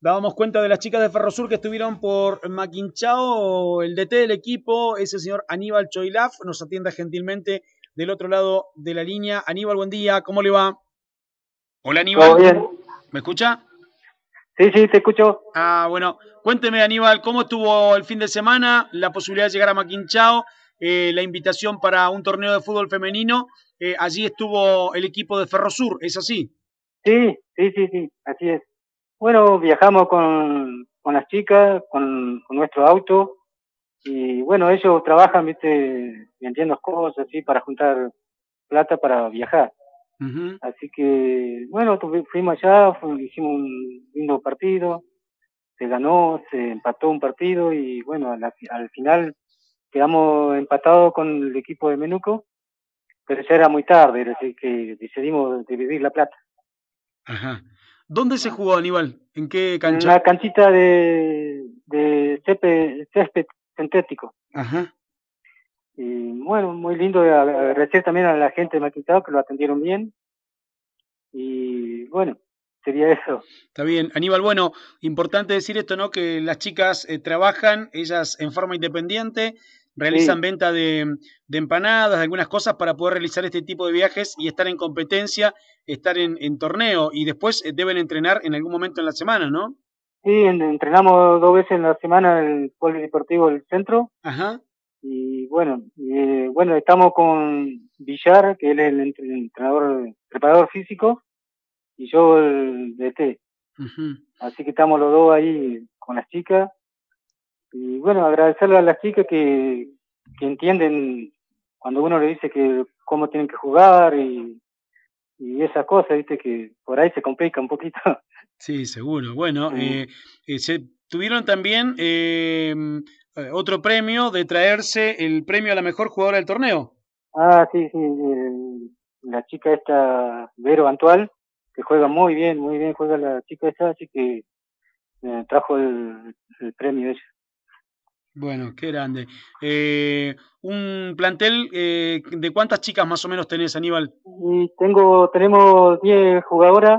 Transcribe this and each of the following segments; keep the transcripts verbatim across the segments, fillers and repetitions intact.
dábamos cuenta de las chicas de Ferrosur que estuvieron por Maquinchao. El D T del equipo es el señor Aníbal Choilaf, nos atiende gentilmente del otro lado de la línea. Aníbal, buen día, ¿cómo le va? Hola, Aníbal. ¿Todo bien? ¿Me escucha? Sí, sí, te escucho. Ah, bueno, cuénteme, Aníbal, ¿cómo estuvo el fin de semana? La posibilidad de llegar a Maquinchao, eh, la invitación para un torneo de fútbol femenino. Eh, allí estuvo el equipo de Ferrosur, ¿es así? Sí, sí, sí, sí, así es. Bueno, viajamos con, con las chicas, con, con nuestro auto, y bueno, ellos trabajan, viste, vendiendo cosas así para juntar plata para viajar. Uh-huh. Así que, bueno, tuvi- fuimos allá, fu- hicimos un lindo partido, se ganó, se empató un partido, y bueno, a la fi- al final quedamos empatados con el equipo de Menuco, pero ya era muy tarde, así que decidimos dividir la plata. Ajá. ¿Dónde se jugó, Aníbal? ¿En qué En cancha? una canchita de, de césped, césped sintético. Ajá. Y bueno, muy lindo, agradecer también a la gente de Maquinchao que lo atendieron bien. Y bueno, sería eso. Está bien. Aníbal, bueno, importante decir esto, ¿no? Que las chicas eh, trabajan, ellas en forma independiente, realizan Sí, venta de, de empanadas, de algunas cosas para poder realizar este tipo de viajes y estar en competencia, estar en, en torneo y después eh, deben entrenar en algún momento en la semana, ¿no? sí, en- entrenamos dos veces en la semana en el polideportivo del centro. Ajá. Y bueno, y, eh, bueno, estamos con Villar, que él es el entre- el entrenador, preparador físico, y yo el D T. Uh-huh. Así que estamos los dos ahí con las chicas. Y bueno, agradecerle a las chicas que, que entienden cuando uno le dice que cómo tienen que jugar y, y esas cosas, viste, que por ahí se complica un poquito. Sí, seguro. Bueno, Mm. eh, eh, se tuvieron también eh, eh, otro premio de traerse el premio a la mejor jugadora del torneo. Ah, sí, sí, eh, la chica esta, Vero Antual, que juega muy bien, muy bien juega la chica esta, así que eh, trajo el, el premio ella. Bueno, qué grande. Eh, un plantel eh, ¿de cuántas chicas más o menos tenés, Aníbal? Y tengo, tenemos diez jugadoras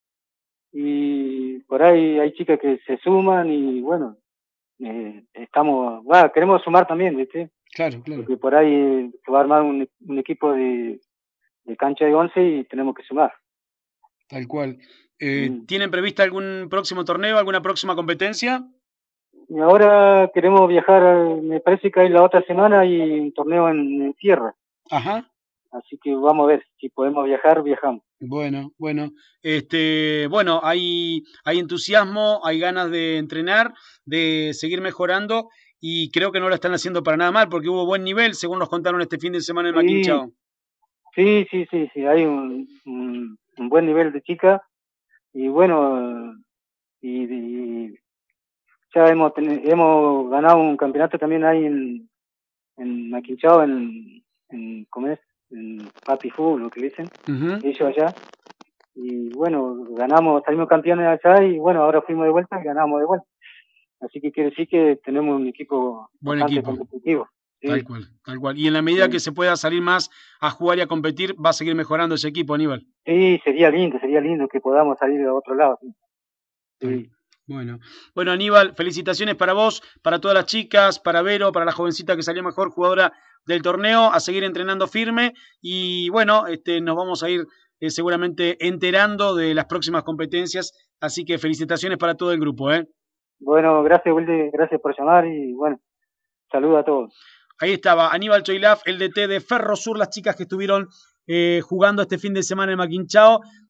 y por ahí hay chicas que se suman y bueno, eh, estamos, bueno, queremos sumar también, ¿viste? Claro, claro, Porque por ahí eh, se va a armar un, un equipo de, de cancha de once y tenemos que sumar. tal cual. Eh, Mm. ¿tienen prevista algún próximo torneo, alguna próxima competencia? Y ahora queremos viajar, me parece que hay la otra semana y un torneo en, en Sierra, Ajá. así que vamos a ver, si podemos viajar, viajamos. Bueno, bueno. Este, bueno, hay, hay entusiasmo, hay ganas de entrenar, de seguir mejorando, y creo que no lo están haciendo para nada mal, porque hubo buen nivel, según nos contaron este fin de semana en Sí, Maquinchao. sí, sí, sí, sí, hay un, un, un buen nivel de chicas y bueno, y, y ya hemos, ten- hemos ganado un campeonato también ahí en, en Maquinchao, en, en, ¿cómo es? En Papi Fútbol, lo que dicen, Ujú. ellos allá. Y bueno, ganamos, salimos campeones allá y bueno, ahora fuimos de vuelta y ganamos de vuelta. Así que quiere decir que tenemos un equipo Buen bastante equipo. competitivo. Tal Sí, cual, tal cual. Y en la medida que sí. se pueda salir más a jugar y a competir, va a seguir mejorando ese equipo, Aníbal. Sí, sería lindo, sería lindo que podamos salir a otro lado. Sí, Tal- sí, Bueno, bueno, Aníbal, felicitaciones para vos, para todas las chicas, para Vero, para la jovencita que salió mejor jugadora del torneo, a seguir entrenando firme y bueno, este, nos vamos a ir eh, seguramente enterando de las próximas competencias, así que felicitaciones para todo el grupo, ¿eh? bueno, gracias, Wilde, gracias por llamar y bueno, saludos a todos. Ahí estaba Aníbal Choilaf, el D T de Ferrosur, las chicas que estuvieron eh, jugando este fin de semana en Maquinchao.